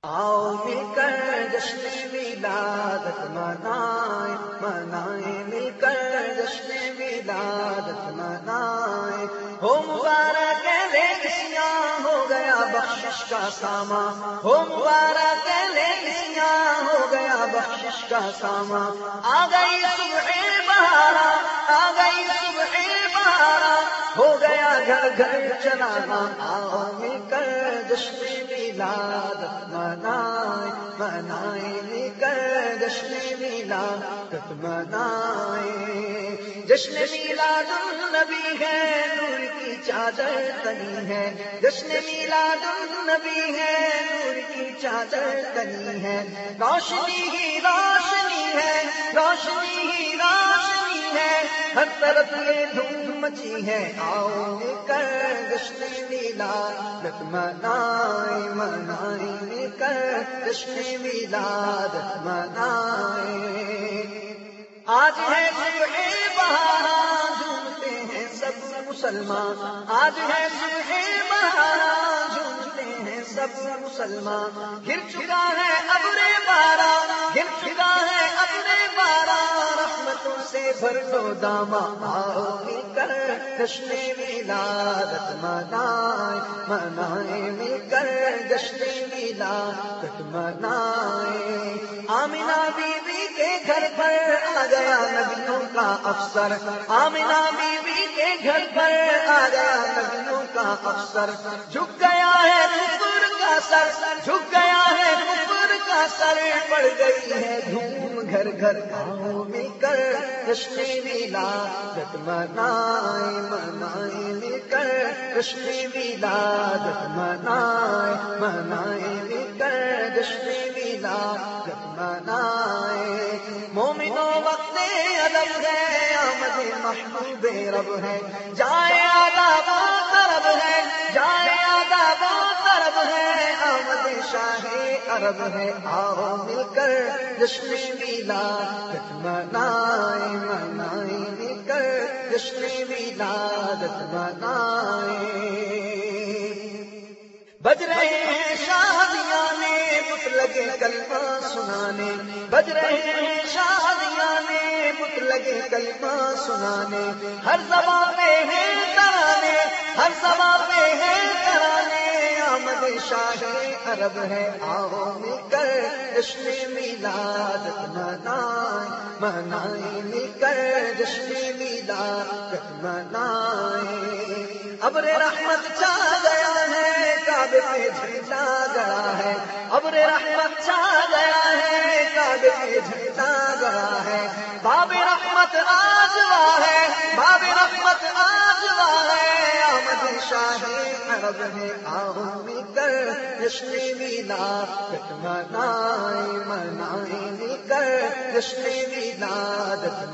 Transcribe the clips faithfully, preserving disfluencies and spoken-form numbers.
آؤ مل کر جشن ولادت منائیں منائیں مل کر جشن ولادت منائیں ہو مبارک لیکسیاں ہو گیا بخشش کا سامان ہو مبارک لیکسیاں ہو گیا بخشش کا سامان آ گئی صبح بہارا آ گئی صبح بہارا ہو گیا گھر گھر چلانا آؤ مل کر جشن ولادت منائیں منائیں مل کر جشن ولادت منائیں جشن میلاد النبی ہے نور کی چادر تنی ہے جشن میلاد النبی ہے نور کی چادر تنی ہے روشنی ہی روشنی ہے روشنی ہی روشنی ہے ہر طرف یہ دھوم مچی ہے آؤ مل کر جشن ولادت منائیں منائیں مل کر جشن ولادت منائیں آج ہے صبح بہارا جھومتے ہیں سب مسلمان آج ہے صبح بہارا جھومتے ہیں سب مسلمان گر چکا ہے ابر بارا گر چکا ہے ابر بارا رحمتوں سے بھر دو داما آؤ مل کر جشن ولادت منائیں منائیں مل کر جشن ولادت منائیں آمنہ بیوی کے گھر پر آ گیا نبیوں کا افسر آمنہ بیوی کے گھر پر آ گیا نبیوں کا افسر جھک گیا ہے کفر کا سر جھک گیا ہے کفر کا سر پڑ گئی ہے دھوم گھر گھر آؤ مل کر جشن ولادت منائیں منائیں مل کر جشن ولادت منائیں منائیں مل کر جشن ولادت منائیں مومنوں وقت ادب ہے آمد محبوب رب ہے جائے آداب و طرب ہے جائے آداب و طرب ہے آمد شاہ عرب ہے آؤ مل کر جشن ولادت منائیں منائیں مل کر جشن ولادت منائیں بج رہے ہیں شادیاں نے بت لگے کلمہ سنانے بج رہے ہیں شادیاں نے بت لگے کلمہ سنانے ہر زبان پہ ہے ترانے ہر زبان پہ ہے ترانے آمد شاہ عرب ہے آؤ مل کر جشن ولادت منائیں منائیں مل کر جشن ولادت منائیں ابر رحمت چھا گیا ہے کعبے پہ جھنڈا گڑا ہے ابر رحمت چھا گیا ہے کعبے پہ جھنڈا گڑا ہے باب رحمت آجوا ہے باب رحمت آجوا ہے آمد شاہ عرب ہے آؤ مل کر جشن ولادت منائیں منائیں مل کر جشن ولادت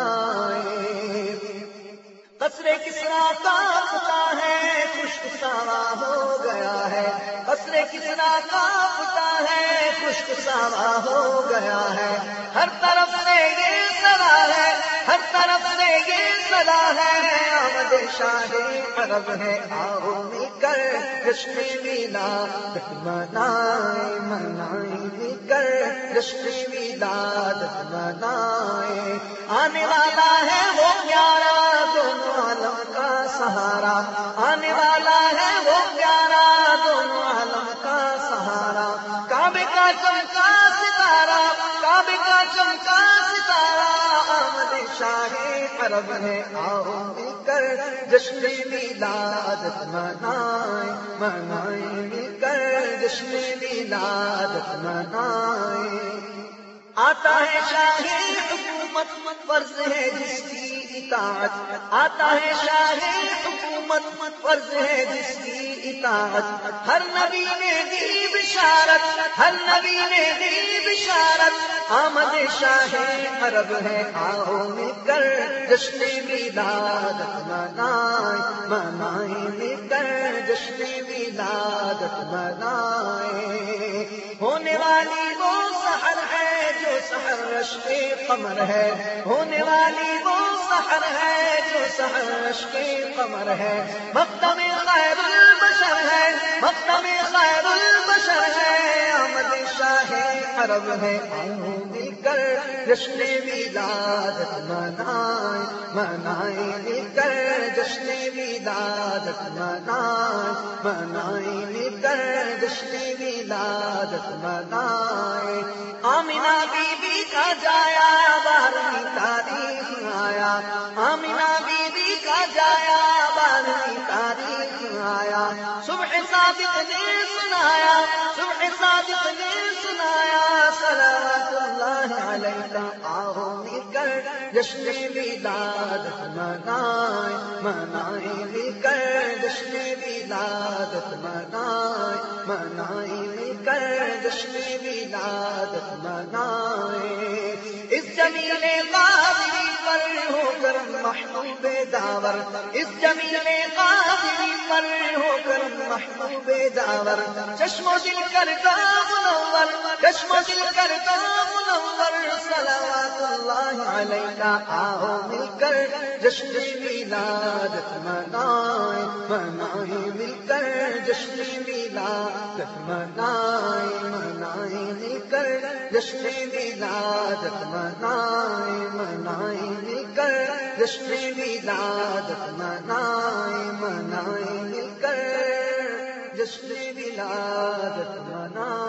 منائیں قصر کسریٰ کانپتا ہے خشک ساوا ہو گیا ہے قصر کسریٰ کانپتا ہے خشک ساوا ہو گیا ہے ہر طرف سے یہ صدا ہے ہر طرف سے یہ صدا ہے آمد شاہ عرب ہے آؤ مل کر جشن ولادت منائیں منائیں مل کر جشن ولادت منائیں آنے والا ہے وہ پیارا دونوں عالم کا سہارا آنے والا ہے وہ پیارا دونوں عالم کا سہارا کعبے کا چمکا ستارہ کعبے کا چمکا ستارہ آمد شاہ عرب ہے آؤ مل کر جشن ولادت منائیں منائیں مل کر جشن ولادت منائیں آتا ہے شاہی حکومت فرض ہے جس کی اطاعت آتا ہے شاہی حکومت فرض ہے جس کی اطاعت ہر نبی نے دی بشارت ہر نبی نے دی بشارت آمد شاہ عرب ہے آؤ مل کر جشن ولادت منائیں منائیں مل کر جشن ولادت منائیں ہونے والی وہ سحر ہے جو سحر رشک قمر ہے ہونے والی وہ سحر ہے جو سحر رشک قمر ہے مقدم خیر البشر ہے مقدم خیر البشر ہے آمد عرب ہے، آؤ مل کر جشن ولادت منائیں، منائیں مل کر جشن ولادت منائیں، منائیں مل کر جشن ولادت منائیں۔ آمنہ بی بی کا جایا بارہویں تاریخ آیا، آمنہ بی بی کا جایا بارہویں تاریخ آیا، صبح صادق نے سنایا، صبح صادق نے سنایا، صلوات اللہ علیہ، آؤ مل کر جشن ولادت منائیں، منائیں مل کر جشن ولادت منائیں، منائیں مل کر جشن ولادت منائیں۔ اس جمیل قادری پر ہو کرم محبوب داور، اس جمیل قادری پر ہو کرم محبوب داور، چشم و دل کرتا منور، چشم و دل کرتا منور، صلوات اللہ علیہ، آؤ مل کر جشن ولادت منائیں، منائیں مل کر جشن ولادت منائیں، منائیں مل کر جشن ولادت منائیں، منائیں مل کر جشن ولادت منائیں، منائیں مل کر جشن ولادت منائیں۔